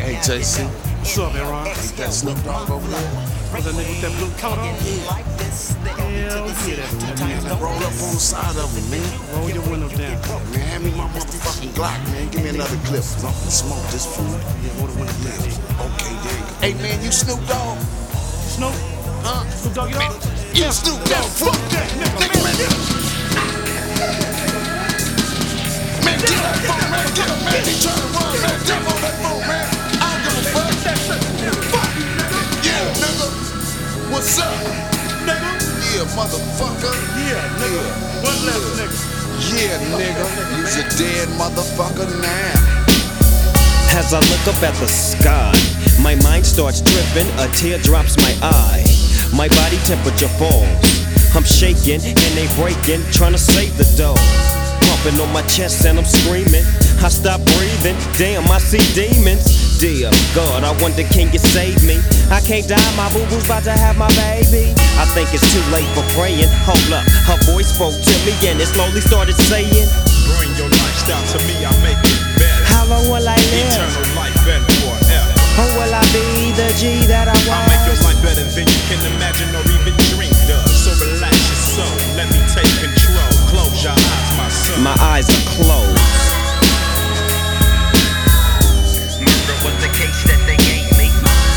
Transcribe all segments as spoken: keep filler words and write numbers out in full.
Hey, J C. What's up, Aaron? Ain't that Snoop Dogg over there? What's that nigga with that blue coat on? Yeah. Hell yeah, that nigga. Roll up on the side of him, man. Roll your window down. Man, hand me my motherfucking Glock, man. Give me another clip. I'm gonna smoke this food. Yeah, roll the window down. Okay, there you go. Hey, man, you Snoop Dogg? Snoop? Huh? Snoop Dogg, you dog? You Snoop Dogg? Fuck that, nigga, man. Man, get that phone, man. Get him, man. He trying to run, man. Get on that phone, man. I don't give a fuck. Fuck, yeah, nigga. What's up? Nigga? Yeah, motherfucker. Yeah, nigga. One left, nigga. Yeah, nigga. You's a dead motherfucker now. As I look up at the sky, my mind starts tripping, a tear drops my eye. My body temperature falls. I'm shaking and they breaking, trying to save the dough. Pumping on my chest and I'm screaming. I stop breathing, damn, I see demons. Dear God, I wonder, can you save me? I can't die, my boo-boo's about to have my baby. I think it's too late for praying. Hold up, her voice spoke to me and it slowly started saying, bring your lifestyle to me, I'll make it better. how long will I live? Eternal life and forever. Or will I be the G that I was? I'll make your life better than you can imagine or even dreamed of. So relax your soul, let me take control. Close your eyes, my son. My eyes are closed. Murder was the case that they gave me.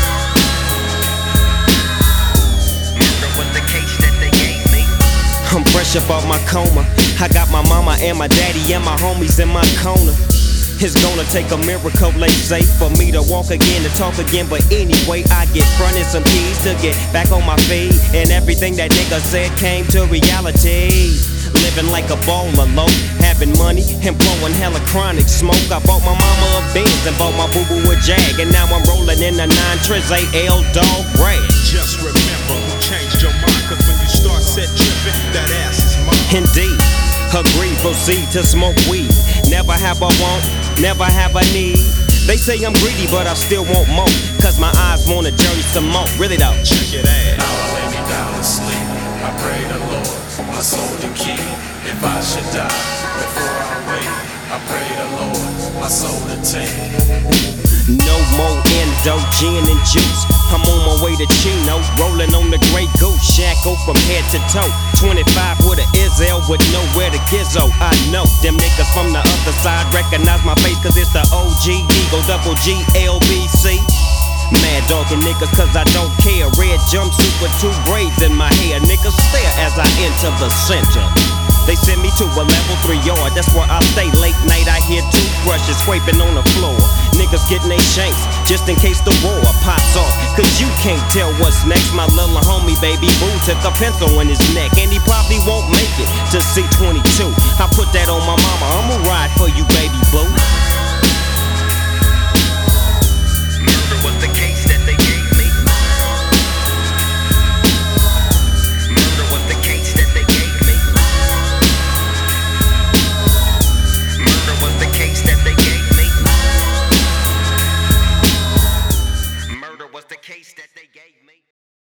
Murder was the case that they gave me. I'm fresh up off my coma. I got my mama and my daddy and my homies in my corner. It's gonna take a miracle, they say, for me to walk again, to talk again. But anyway, I get fronted some keys to get back on my feet. And everything that nigga said came to reality. Living like a baller low, having money and blowing hella chronic smoke. I bought my mama a Benz and bought my boo-boo a Jag. And now I'm rolling in a nine Triz A L Dog Rag. Just remember who changed your mind, cause when you start set tripping, that ass is mine. Indeed, agree, proceed to smoke weed. Never have a want, never have a need. They say I'm greedy, but I still want more, cause my eyes want a journey some more. Really though. Check it out. Now I lay me down to sleep. I pray the Lord, my soul to keep. If I should die before I wake, I pray the Lord, my soul to take. No more endo, gin and juice. I'm on my way to Chino, rolling on the Grey Goose. Shackled from head to toe. twenty-five with a Izzel with nowhere to gizzo. I know them niggas from the other side recognize my face, cause it's the O G Eagle double G L B C. Mad dogging niggas cause I don't care. Red jumpsuit with two braids in my hair. Niggas stare as I enter the center. They send me to a level three yard, that's where I stay late night. I hear toothbrushes scraping on the floor. Niggas getting they shanks, just in case the war pops off. Cause you can't tell what's next. My little homie, baby boo, took a pencil in his neck. And he probably won't make it to C twenty-two. I put that on my mama, I'ma ride for you, baby boo.